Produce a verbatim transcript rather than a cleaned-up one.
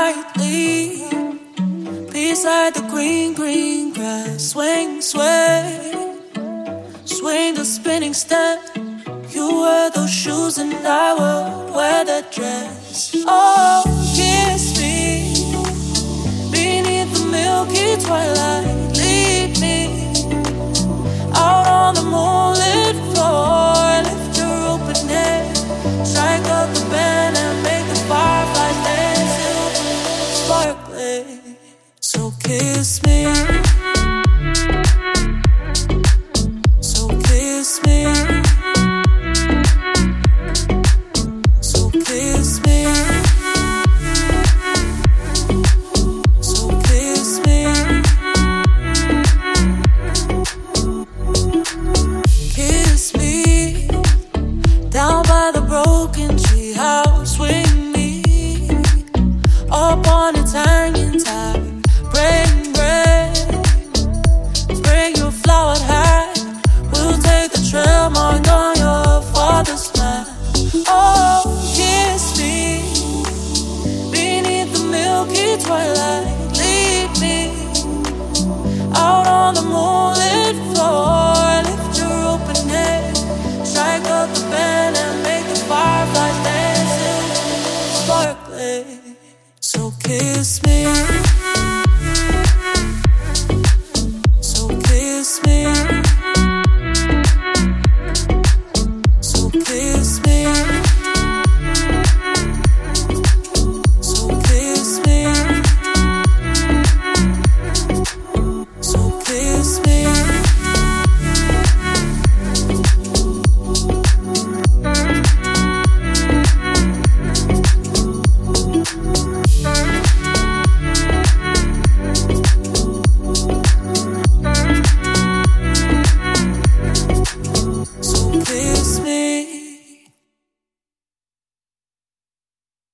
lightly beside the green, green grass. Swing, sway, swing the spinning step. You wear those shoes and I will wear that dress. Oh, kiss me beneath the milky twilight. Lead me out on the moonlit floor. Lift your open head, strike up the band and make the fireflies dance till sparkling. So kiss me, so kiss me, so kiss me, so kiss me. Kiss me down by the broken tree house. Swing me up on its hanging tide. Bring, bring, bring your flowered hat. We'll take the trail marked on your father's map. Oh, kiss me beneath the milky twilight. Lead me out on the moonlit floor. Lift your open head, strike up the band and make the fireflies dance till sparkling. So kiss me.